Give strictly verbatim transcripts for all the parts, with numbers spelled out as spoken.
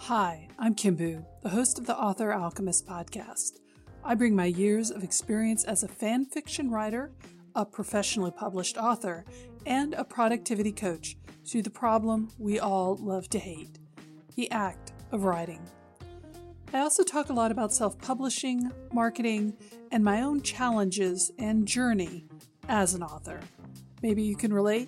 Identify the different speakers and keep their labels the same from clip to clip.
Speaker 1: Hi, I'm Kimbu, the host of the Author Alchemist podcast. I bring my years of experience as a fan fiction writer, a professionally published author, and a productivity coach to the problem we all love to hate, the act of writing. I also talk a lot about self-publishing, marketing, and my own challenges and journey as an author. Maybe you can relate?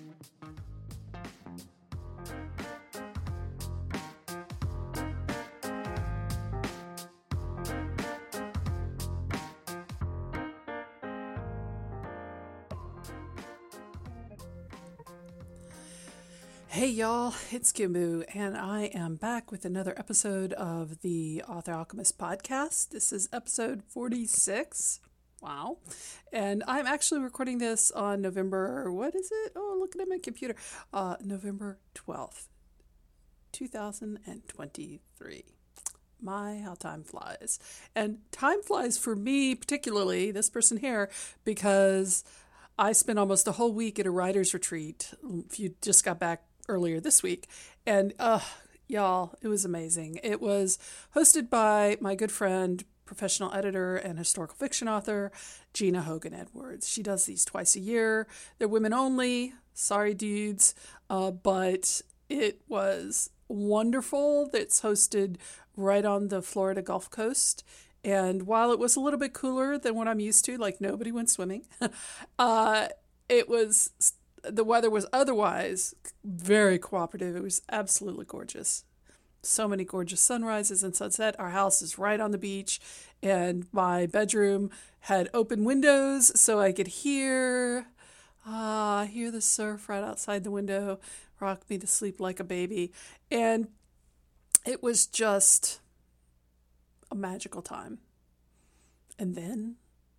Speaker 1: Hey y'all, it's Kimbu, and I am back with another episode of the Author Alchemist podcast. This is episode forty-six. Wow. And I'm actually recording this on November, what is it? Oh, looking at my computer. Uh, November twelfth, two thousand twenty-three. My, how time flies. And time flies for me, particularly, this person here, because I spent almost a whole week at a writer's retreat. If you just got back earlier this week. And, uh, y'all, it was amazing. It was hosted by my good friend, professional editor and historical fiction author, Gina Hogan Edwards. She does these twice a year. They're women only. Sorry, dudes. Uh, but it was wonderful. It's hosted right on the Florida Gulf Coast. And while it was a little bit cooler than what I'm used to, like nobody went swimming, uh, it was... the weather was otherwise very cooperative. It was absolutely gorgeous. So many gorgeous sunrises and sunset. Our house is right on the beach, and my bedroom had open windows so I could hear, ah, hear the surf right outside the window, rock me to sleep like a baby. And it was just a magical time. And then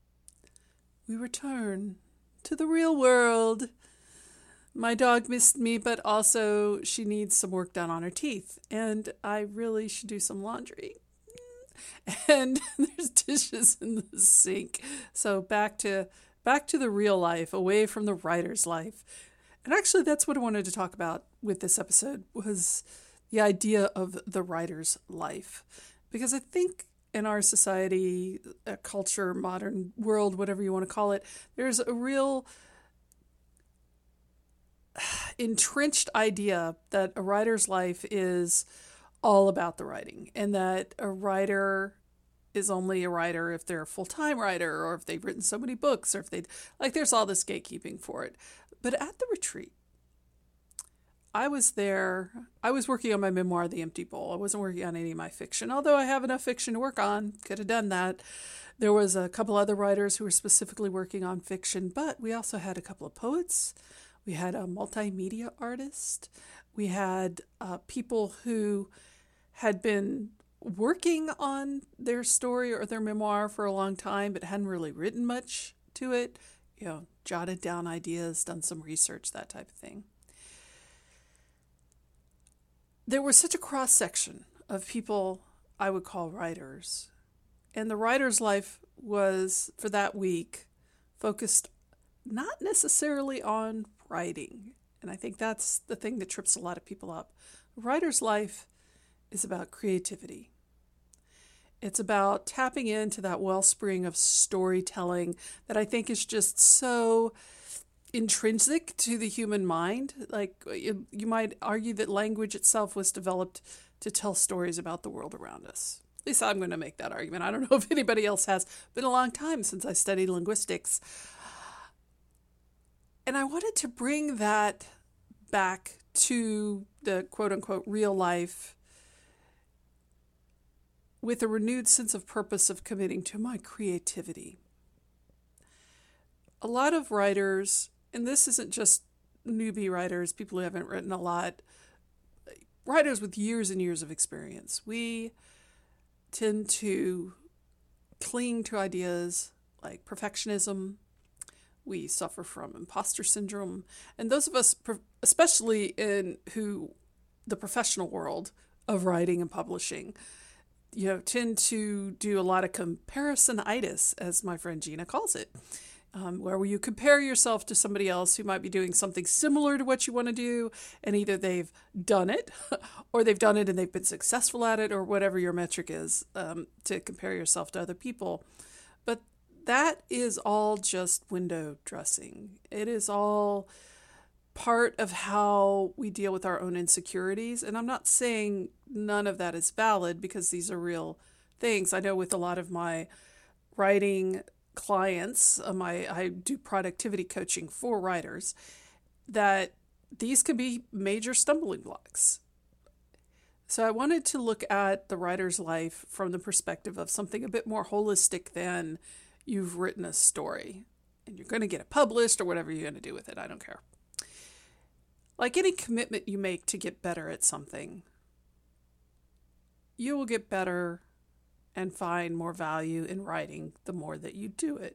Speaker 1: we return to the real world. My dog missed me, but also she needs some work done on her teeth, and I really should do some laundry. And there's dishes in the sink. So back to back to the real life, away from the writer's life. And actually, that's what I wanted to talk about with this episode, was the idea of the writer's life. Because I think in our society, a culture, modern world, whatever you want to call it, there's a real entrenched idea that a writer's life is all about the writing, and that a writer is only a writer if they're a full-time writer, or if they've written so many books, or if they like there's all this gatekeeping for it. But at the retreat, I was there, I was working on my memoir, The Empty Bowl. I wasn't working on any of my fiction, although I have enough fiction to work on. Could have done that. There was a couple other writers who were specifically working on fiction, but we also had a couple of poets. We had a multimedia artist. We had uh, people who had been working on their story or their memoir for a long time, but hadn't really written much to it. You know, jotted down ideas, done some research, that type of thing. There was such a cross-section of people I would call writers. And the writer's life was, for that week, focused not necessarily on writing. And I think that's the thing that trips a lot of people up. A writer's life is about creativity. It's about tapping into that wellspring of storytelling that I think is just so intrinsic to the human mind. Like, you, you might argue that language itself was developed to tell stories about the world around us. At least I'm going to make that argument. I don't know if anybody else has. Been a long time since I studied linguistics. And I wanted to bring that back to the quote-unquote real life with a renewed sense of purpose of committing to my creativity. A lot of writers, and this isn't just newbie writers, people who haven't written a lot, writers with years and years of experience, we tend to cling to ideas like perfectionism. We suffer from imposter syndrome. And those of us, especially in who the professional world of writing and publishing, you know, tend to do a lot of comparisonitis, as my friend Gina calls it. um, where you compare yourself to somebody else who might be doing something similar to what you want to do, and either they've done it or they've done it and they've been successful at it, or whatever your metric is, um, to compare yourself to other people. But that is all just window dressing. It is all part of how we deal with our own insecurities. And I'm not saying none of that is valid, because these are real things. I know with a lot of my writing clients, uh, my I do productivity coaching for writers, that these can be major stumbling blocks. So I wanted to look at the writer's life from the perspective of something a bit more holistic than you've written a story and you're going to get it published or whatever you're going to do with it. I don't care. Like any commitment you make to get better at something, you will get better and find more value in writing the more that you do it.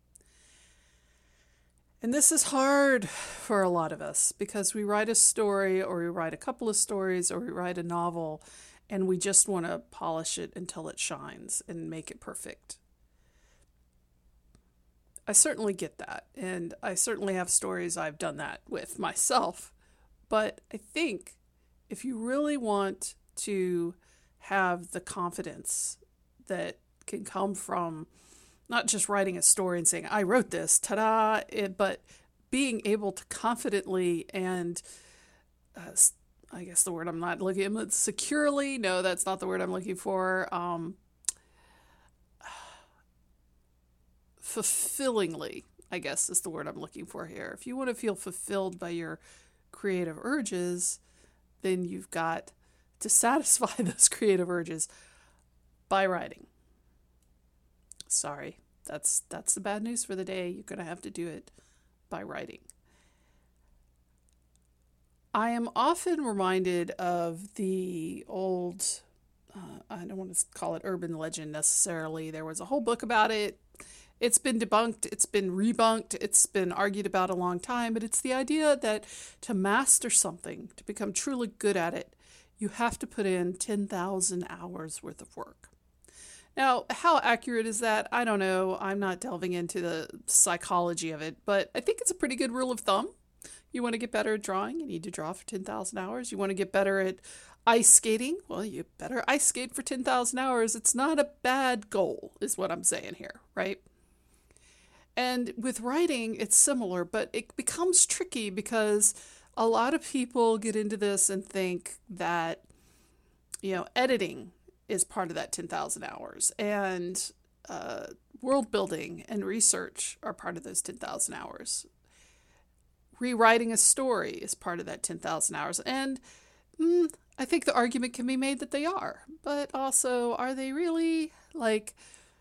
Speaker 1: And this is hard for a lot of us, because we write a story, or we write a couple of stories, or we write a novel, and we just want to polish it until it shines and make it perfect. I certainly get that, and I certainly have stories I've done that with myself. But I think if you really want to have the confidence that can come from not just writing a story and saying, I wrote this, ta-da, it, but being able to confidently and, uh, I guess the word I'm not looking at, securely, no, that's not the word I'm looking for, um, fulfillingly, I guess is the word I'm looking for here. If you want to feel fulfilled by your creative urges, then you've got to satisfy those creative urges by writing. Sorry, that's that's the bad news for the day. You're going to have to do it by writing. I am often reminded of the old, uh, I don't want to call it urban legend necessarily. There was a whole book about it. It's been debunked, it's been rebunked, it's been argued about a long time, but it's the idea that to master something, to become truly good at it, you have to put in ten thousand hours worth of work. Now, how accurate is that? I don't know. I'm not delving into the psychology of it, but I think it's a pretty good rule of thumb. You want to get better at drawing, you need to draw for ten thousand hours. You want to get better at ice skating, well, you better ice skate for ten thousand hours. It's not a bad goal, is what I'm saying here, right? And with writing, it's similar, but it becomes tricky because a lot of people get into this and think that, you know, editing is part of that ten thousand hours, and uh, world building and research are part of those ten thousand hours. Rewriting a story is part of that ten thousand hours. And mm, I think the argument can be made that they are, but also, are they really? Like,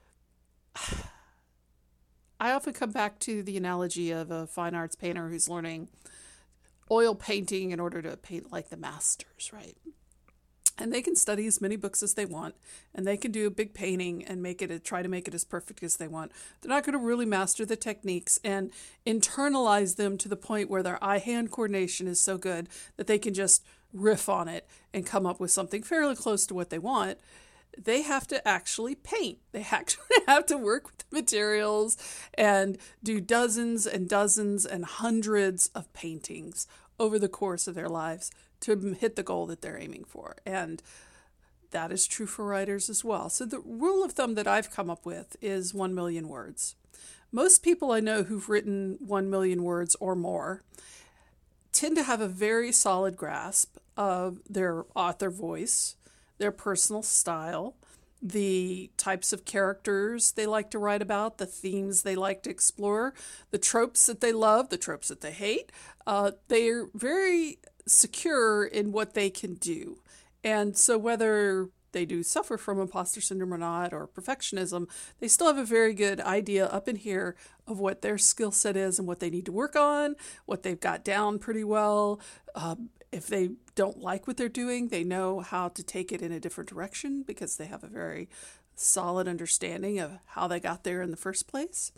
Speaker 1: I often come back to the analogy of a fine arts painter who's learning oil painting in order to paint like the masters, right? And they can study as many books as they want, and they can do a big painting and make it, try to make it as perfect as they want. They're not going to really master the techniques and internalize them to the point where their eye-hand coordination is so good that they can just riff on it and come up with something fairly close to what they want. They have to actually paint. They actually have to work with the materials and do dozens and dozens and hundreds of paintings over the course of their lives to hit the goal that they're aiming for. And that is true for writers as well. So the rule of thumb that I've come up with is one million words. Most people I know who've written one million words or more tend to have a very solid grasp of their author voice, their personal style, the types of characters they like to write about, the themes they like to explore, the tropes that they love, the tropes that they hate. Uh, they're very secure in what they can do. And so whether they do suffer from imposter syndrome or not, or perfectionism, they still have a very good idea up in here of what their skill set is and what they need to work on, what they've got down pretty well. Um, if they don't like what they're doing, they know how to take it in a different direction because they have a very solid understanding of how they got there in the first place.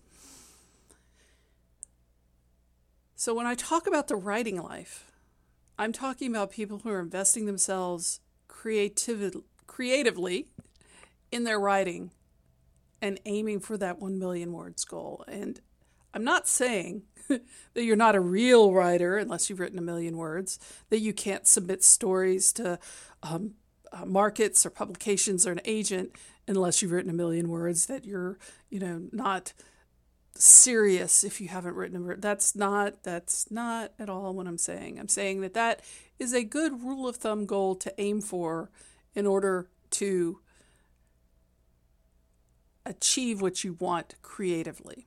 Speaker 1: So when I talk about the writing life, I'm talking about people who are investing themselves creativ- creatively in their writing and aiming for that one million words goal. And I'm not saying that you're not a real writer unless you've written a million words, that you can't submit stories to um, uh, markets or publications or an agent unless you've written a million words, that you're, you know, not serious if you haven't written a word. That's not, that's not at all what I'm saying. I'm saying that that is a good rule of thumb goal to aim for in order to achieve what you want creatively.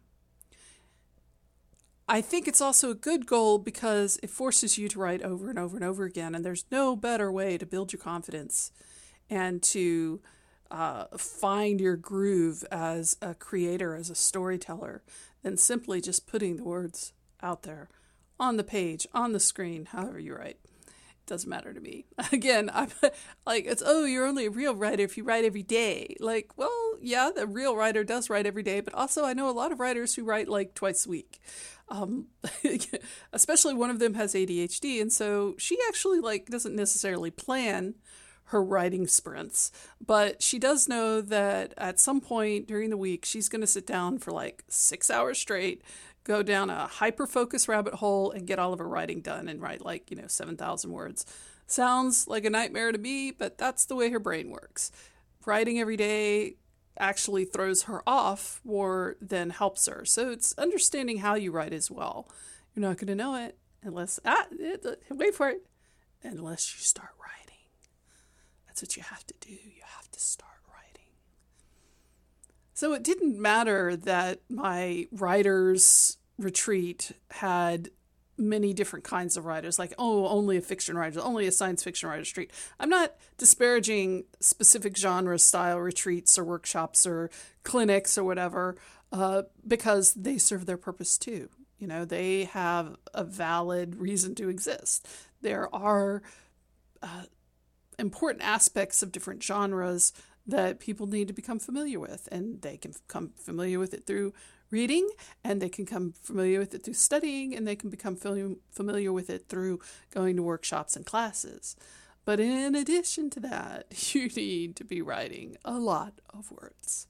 Speaker 1: I think it's also a good goal because it forces you to write over and over and over again, and there's no better way to build your confidence and to uh, find your groove as a creator, as a storyteller, than simply just putting the words out there on the page, on the screen, however you write. It doesn't matter to me. Again, I'm like, it's, oh, you're only a real writer if you write every day. Like, well, yeah, the real writer does write every day, but also I know a lot of writers who write like twice a week. Um, especially one of them has A D H D, and so she actually like doesn't necessarily plan her writing sprints, but she does know that at some point during the week she's going to sit down for like six hours straight, go down a hyper-focused rabbit hole and get all of her writing done and write like, you know, seven thousand words. Sounds like a nightmare to me, but that's the way her brain works. Writing every day actually throws her off more than helps her. So it's understanding how you write as well. You're not going to know it unless, ah, wait for it, unless you start writing. That's what you have to do. You have to start writing. So it didn't matter that my writer's retreat had many different kinds of writers, like, oh, only a fiction writer, only a science fiction writer retreat. I'm not disparaging specific genre style retreats or workshops or clinics or whatever, uh, because they serve their purpose too. You know, they have a valid reason to exist. There are uh, important aspects of different genres that people need to become familiar with, and they can become familiar with it through reading, and they can become familiar with it through studying, and they can become familiar with it through going to workshops and classes. But in addition to that, you need to be writing a lot of words.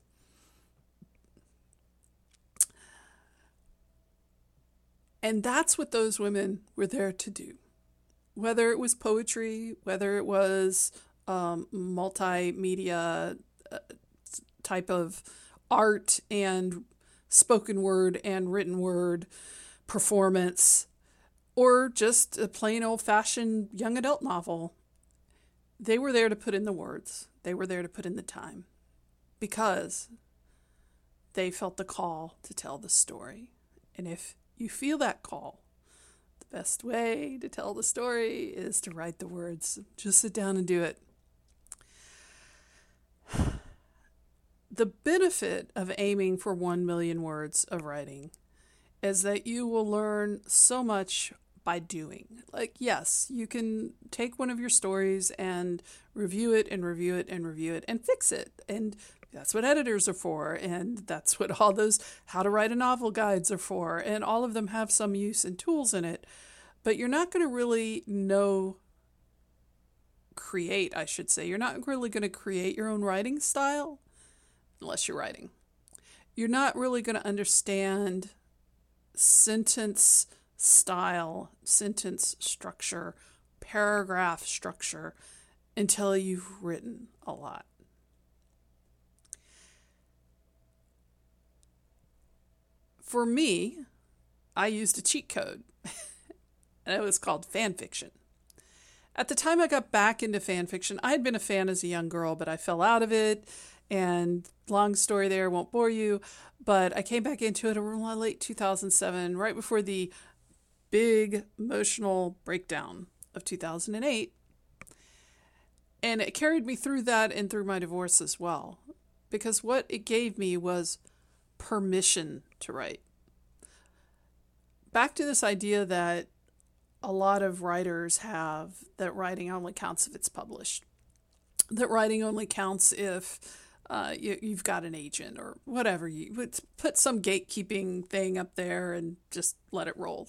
Speaker 1: And that's what those women were there to do. Whether it was poetry, whether it was um, multimedia uh, type of art and spoken word and written word performance, or just a plain old-fashioned young adult novel, they were there to put in the words. They were there to put in the time because they felt the call to tell the story. And if you feel that call, the best way to tell the story is to write the words. Just sit down and do it. The benefit of aiming for one million words of writing is that you will learn so much by doing. Like, yes, you can take one of your stories and review it and review it and review it and fix it. And that's what editors are for. And that's what all those how to write a novel guides are for. And all of them have some use and tools in it. But you're not going to really know, create, I should say. You're not really going to create your own writing style unless you're writing. You're not really going to understand sentence style, sentence structure, paragraph structure until you've written a lot. For me, I used a cheat code, and it was called fan fiction. At the time I got back into fan fiction, I had been a fan as a young girl, but I fell out of it. And long story there, won't bore you, but I came back into it around late two thousand seven, right before the big emotional breakdown of two thousand eight. And it carried me through that and through my divorce as well, because what it gave me was permission to write. Back to this idea that a lot of writers have, that writing only counts if it's published, that writing only counts if Uh, you, you've got an agent or whatever. You would put some gatekeeping thing up there and just let it roll.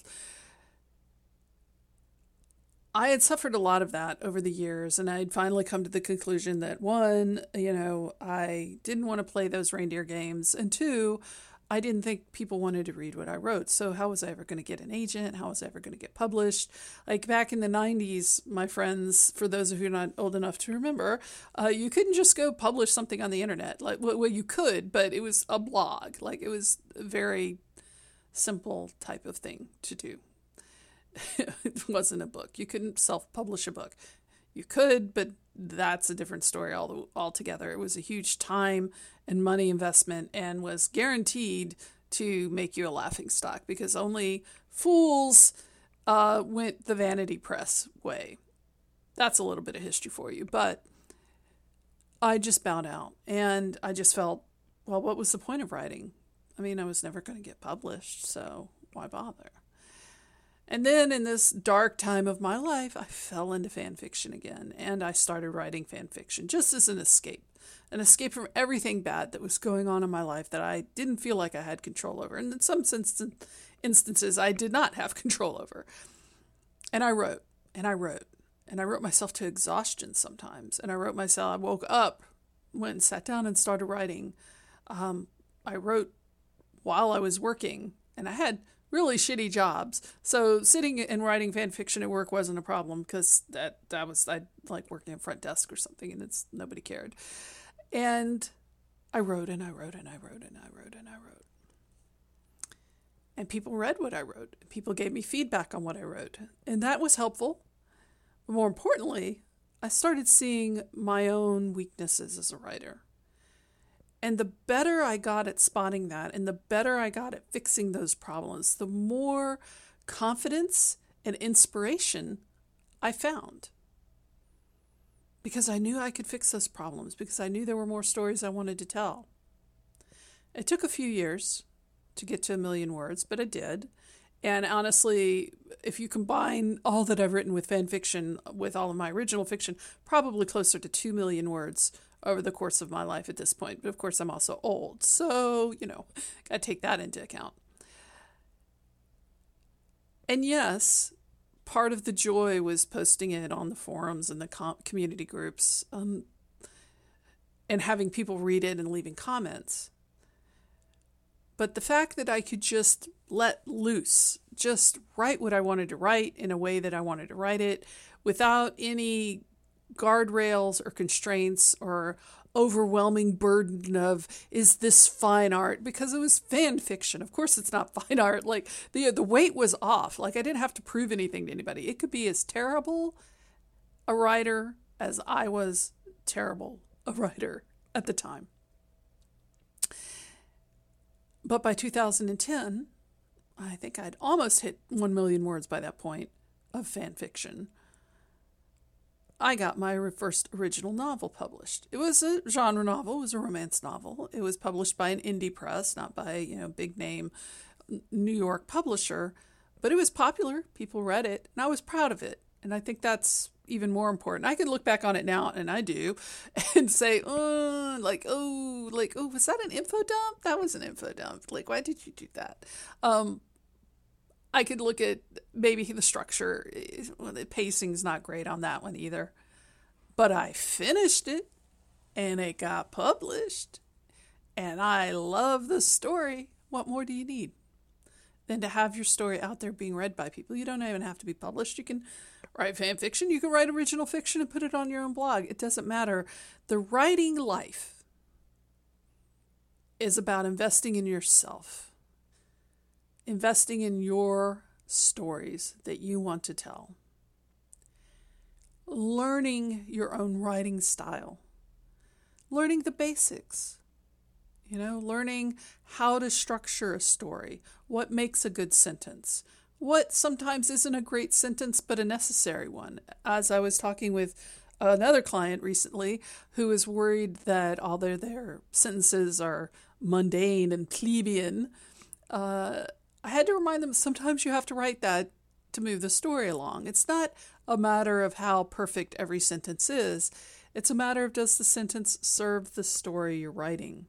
Speaker 1: I had suffered a lot of that over the years, and I had finally come to the conclusion that, one, you know, I didn't want to play those reindeer games, and two, I didn't think people wanted to read what I wrote. So how was I ever going to get an agent? How was I ever going to get published? Like back in the nineties, my friends, for those of you not old enough to remember, uh, you couldn't just go publish something on the internet. Like, well, well, you could, but it was a blog. Like it was a very simple type of thing to do. It wasn't a book. You couldn't self-publish a book. You could, but that's a different story all altogether. It was a huge time and money investment and was guaranteed to make you a laughingstock because only fools uh, went the vanity press way. That's a little bit of history for you. But I just bowed out and I just felt, well, what was the point of writing? I mean, I was never going to get published, so why bother? And then in this dark time of my life, I fell into fan fiction again, and I started writing fan fiction just as an escape, an escape from everything bad that was going on in my life that I didn't feel like I had control over. And in some instances, I did not have control over. And I wrote, and I wrote, and I wrote myself to exhaustion sometimes. And I wrote myself, I woke up, went and sat down and started writing. Um, I wrote while I was working, and I had really shitty jobs. So sitting and writing fan fiction at work wasn't a problem because that, that was, I like working at front desk or something and it's nobody cared. And I wrote and I wrote and I wrote and I wrote and I wrote. And people read what I wrote. People gave me feedback on what I wrote. And that was helpful. But more importantly, I started seeing my own weaknesses as a writer. And the better I got at spotting that and the better I got at fixing those problems, the more confidence and inspiration I found. Because I knew I could fix those problems, because I knew there were more stories I wanted to tell. It took a few years to get to a million words, but I did. And honestly, if you combine all that I've written with fan fiction with all of my original fiction, probably closer to two million words over the course of my life at this point. But of course, I'm also old. So, you know, got to take that into account. And yes, part of the joy was posting it on the forums and the com- community groups um, and having people read it and leaving comments. But the fact that I could just let loose, just write what I wanted to write in a way that I wanted to write it without any guardrails or constraints or overwhelming burden of, is this fine art? Because it was fan fiction. Of course it's not fine art. Like the the weight was off. Like I didn't have to prove anything to anybody. It could be as terrible a writer as I was terrible a writer at the time. But by two thousand ten, I think I'd almost hit one million words by that point of fan fiction. I got my first original novel published. It was a genre novel. It was a romance novel. It was published by an indie press, not by, you know, big name New York publisher, but it was popular. People read it, and I was proud of it. And I think that's even more important. I can look back on it now, and I do, and say, oh, like, oh, like, oh, was that an info dump? That was an info dump. Like, why did you do that? Um, I could look at maybe the structure. Well, the pacing's not great on that one either. But I finished it, and it got published, and I love the story. What more do you need than to have your story out there being read by people? You don't even have to be published. You can write fan fiction. You can write original fiction and put it on your own blog. It doesn't matter. The writing life is about investing in yourself. Investing in your stories that you want to tell. Learning your own writing style. Learning the basics. You know, learning how to structure a story. What makes a good sentence. What sometimes isn't a great sentence, but a necessary one. As I was talking with another client recently who is worried that all their, their sentences are mundane and plebeian, uh, I had to remind them sometimes you have to write that to move the story along. It's not a matter of how perfect every sentence is. It's a matter of, does the sentence serve the story you're writing?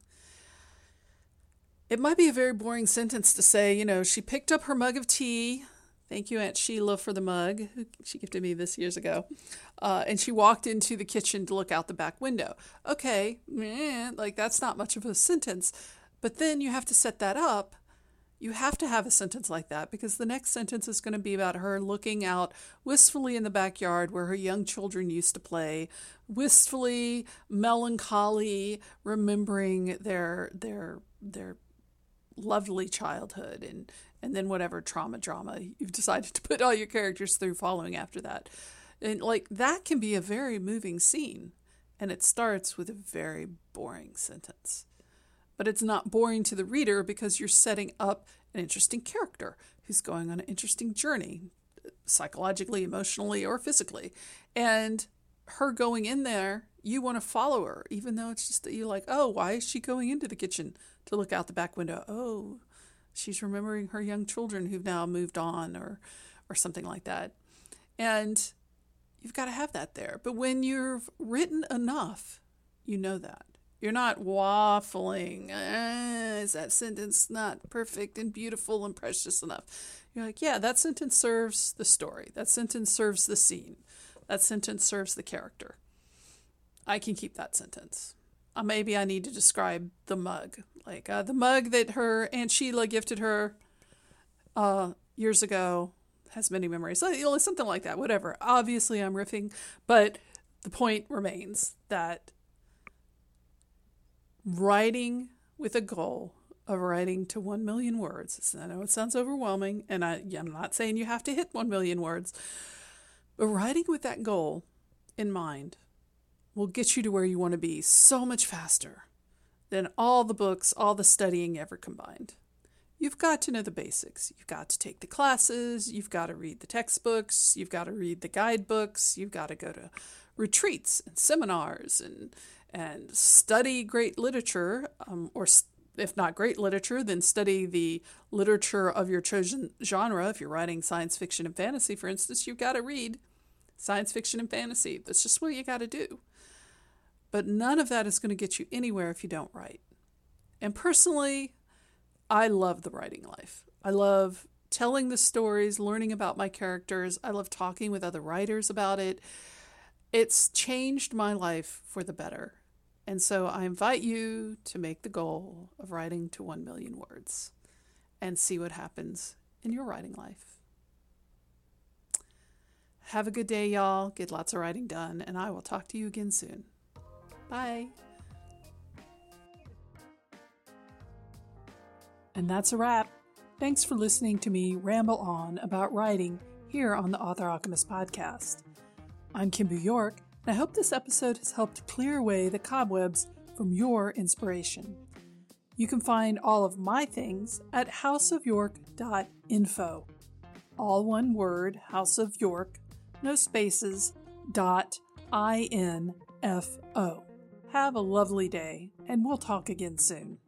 Speaker 1: It might be a very boring sentence to say, you know, she picked up her mug of tea. Thank you, Aunt Sheila, for the mug. She gifted me this years ago. Uh, and she walked into the kitchen to look out the back window. Okay, meh, like that's not much of a sentence. But then you have to set that up. You have to have a sentence like that because the next sentence is going to be about her looking out wistfully in the backyard where her young children used to play, wistfully, melancholy, remembering their their their lovely childhood and, and then whatever trauma drama you've decided to put all your characters through following after that. And like that can be a very moving scene. And it starts with a very boring sentence. But it's not boring to the reader because you're setting up an interesting character who's going on an interesting journey, psychologically, emotionally, or physically. And her going in there, you want to follow her, even though it's just that you're like, oh, why is she going into the kitchen to look out the back window? Oh, she's remembering her young children who've now moved on or, or something like that. And you've got to have that there. But when you've written enough, you know that. You're not waffling. Eh, is that sentence not perfect and beautiful and precious enough? You're like, yeah, that sentence serves the story. That sentence serves the scene. That sentence serves the character. I can keep that sentence. Uh, maybe I need to describe the mug. Like uh, the mug that her Aunt Sheila gifted her uh, years ago has many memories. So, you know, something like that, whatever. Obviously, I'm riffing, but the point remains that writing with a goal of writing to one million words. I know it sounds overwhelming, and I, I'm not saying you have to hit one million words, but writing with that goal in mind will get you to where you want to be so much faster than all the books, all the studying ever combined. You've got to know the basics. You've got to take the classes. You've got to read the textbooks. You've got to read the guidebooks. You've got to go to retreats and seminars and and study great literature, um, or if not great literature, then study the literature of your chosen genre. If you're writing science fiction and fantasy, for instance, you've got to read science fiction and fantasy. That's just what you got to do. But none of that is going to get you anywhere if you don't write. And personally, I love the writing life. I love telling the stories, learning about my characters. I love talking with other writers about it. It's changed my life for the better. And so I invite you to make the goal of writing to one million words and see what happens in your writing life. Have a good day, y'all. Get lots of writing done, and I will talk to you again soon. Bye. And that's a wrap. Thanks for listening to me ramble on about writing here on the Author Alchemist podcast. I'm Kimbu York, and I hope this episode has helped clear away the cobwebs from your inspiration. You can find all of my things at house of york dot info. All one word, House of York, no spaces, dot I N F O. Have a lovely day, and we'll talk again soon.